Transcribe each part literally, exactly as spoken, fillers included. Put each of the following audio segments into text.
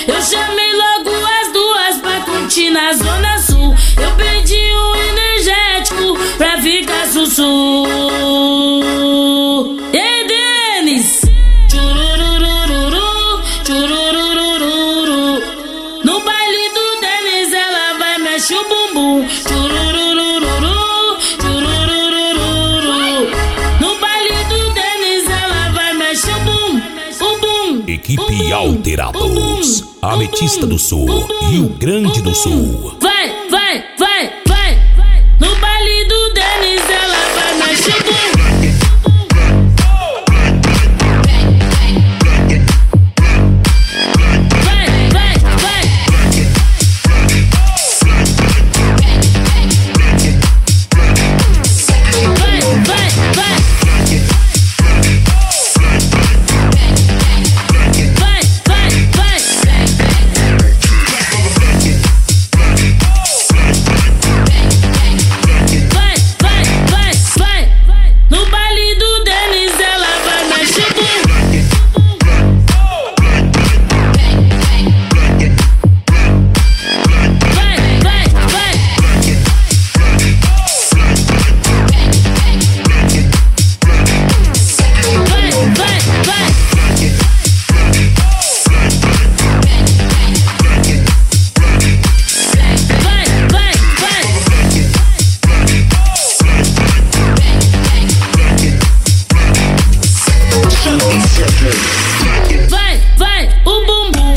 Eu chamei logo as duas pra curtir na Zona Sul. Eu pedi um energético pra ficar sussu. E aí, Denis? Tchururururu, tchururururu. No baile do Denis ela vai mexer o bumbum. Tchururururu, tchururururu. No baile do Denis ela vai mexer o bum, o bum. Equipe Alterados, Ametista do Sul, Rio Grande do Sul. Vai, vai, vai, vai. No baile do Denis ela vai mexer o bum. Vai, vai, o bumbum.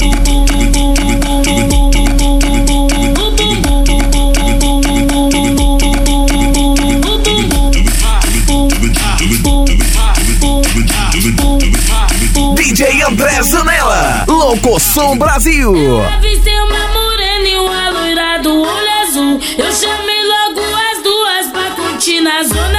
D J André Zanella, Locoção Brasil. Avistei uma morena e um aloirado olho azul. Eu chamei logo as duas pra curtir na Zona